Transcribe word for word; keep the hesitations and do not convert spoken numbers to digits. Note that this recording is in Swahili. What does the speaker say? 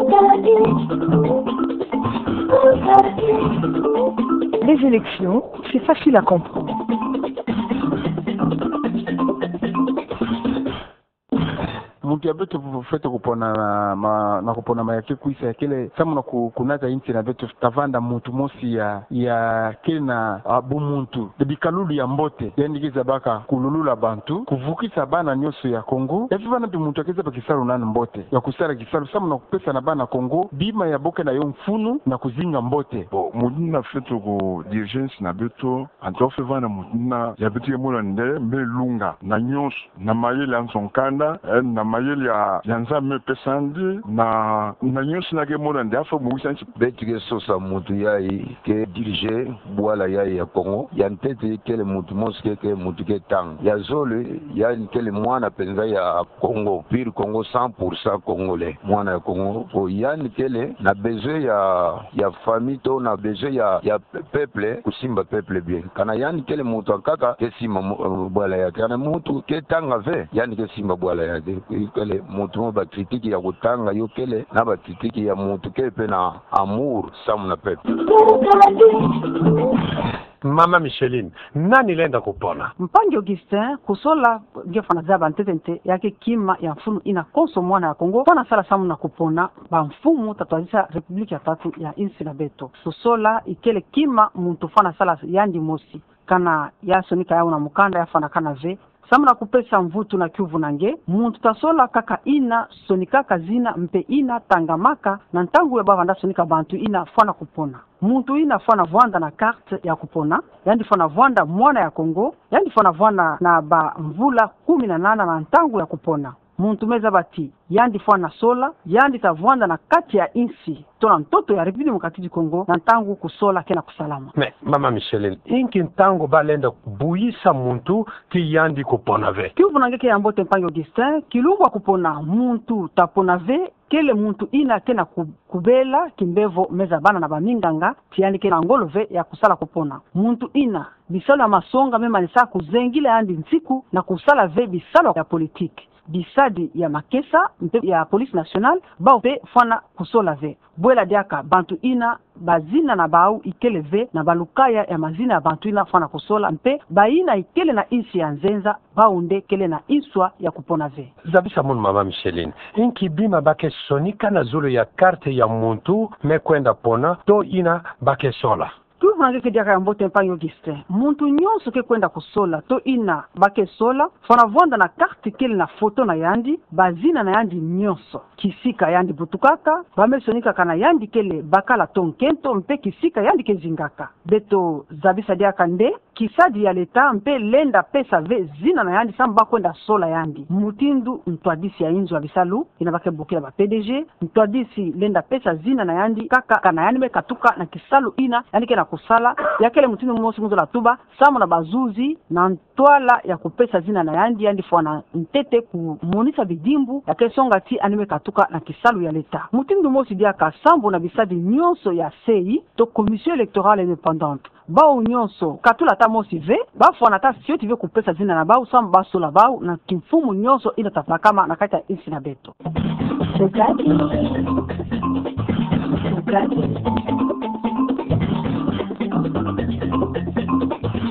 Les élections, c'est facile à comprendre. Mtu abetu fete kupona ma na kupona mayake kuisa kile samu na kunaza inti na betu tavanda muntu mosi ya ya kile na abu muntu de bikalulu ya mbote yani kiza baka kululula bantu kuvukisa bana nyoso ya Kongo yafi bana bi muntu akeza bakisaru nani mbote ya kusara kisaru samu na kupesa na bana Kongo bima ya boke na yo mfunu na kuzinga mbote bo mudina fetu ku dirigence na betu antofe vana mudina ya betu ya mula nde melunga na nyoso na mayele ansonkanda na mayeli ya yanza me pesandi na na nyusi na gemona ndafa muisanchi betike sosa mutu yai ke dirige bwala yai ya Kongo ya ntete kele mutu moske ke mutu ke tang ya zole ya kele mwana penza ya Kongo pire Kongo cent pour cent congolais mwana ya Kongo ko ya kele na besoin ya ya famille to na besoin ya ya peuple kusimba peuple bien kana yani kele mutu akaka ke simba bwala ya kana mutu ke tanga ve yani ke simba bwala ya kele mutu ba kritiki ya kutanga yo kele na ba kritiki ya mutu kepe na amour samu na pepe. Mama Micheline, nani lenda kupona? Mpangi Augustin kusola ngefana zaba ntete yake kima ya mfumu ina konso mwana ya Kongo fana sala samu na kupona ba mfumu tatwazisa republiki ya tatu ya insi na beto kusola ikele kima muntu fana sala yandi mosi kana ya sonika ya una mukanda ya fana kana ve samuna kupesa mvutu na kiuvu nange muntu tasola kaka ina sonika kazina mpe ina tangamaka na ntangu ya bavanda sonika bantu ina fana kupona muntu ina fana vwanda na carte ya kupona yandi fana vwanda mwana ya Kongo yandi fana vwanda na ba mvula kumi na nane na ntangu ya kupona muntu meza bati yandi fana sola yandi tavwanda na kati ya insi tona mtoto ya Republika Mkatiji Kongo na ntangu kusola kena kusalama. Me, Mama Micheline, inki ntangu balenda buisa muntu ki yandi kupona ve. Kiuvu nangeke ya mbote Mpangi Augustin, kilungwa kupona muntu tapona ve, kele muntu ina kena kubela kimbevo meza bana na baminganga, tiyandi kena ngolo ve ya kusala kupona. Muntu ina, bisalo ya masonga mema nisa kuzengile handi nsiku na kusala ve bisalo ya politiki. Bisadi ya makesa mpe ya police nationale ba upe fana kusola ve bwela diaka bantu ina bazina na bau ikele ve na balukaya ya mazina ya bantu ina fana kusola mpe baina ikele na insi ya nzenza baunde kele na inswa ya kupona ve zabisa mun Mama Micheline inki bima bake sonika na zulu ya karte ya muntu mekwenda pona to ina bake sola tu vange diaka ya mbote Mpangi Augustin muntu nyonso ke kwenda kusola to ina bake sola fana vonda na carte kele na foto na yandi bazina na yandi nyonso kisika yandi butukaka bamesonika kana yandi kele bakala tonkento mpe kisika yandi kezingaka beto zabisa diaka nde kisadi ya leta mpe lenda pesa ve zina na yandi samba kwenda sola yandi mutindu mtwadisi ya inzo abisalu inabake bokela ba P D G mtwadisi lenda pesa zina na yandi kaka kana yandi mekatuka na kisalu ina yani kena kusala yakele mutindu mmosi muzo la tuba samu na bazuzi na ntwala ya kupesa zina na yandi yandi fwana ntete kumonisa bidimbu yakele songa ti anime katuka na kisalu ya leta mutindu mmosi diaka sambo na bisadi nyonso ya C E I to commission électorale indépendante bao nyonso katula ta mosi ve ba fwana ta sio tive kupesa zina na bao sam baso la bao na kimfumu nyonso ina tafakama na kata insi na beto Sukati Sukati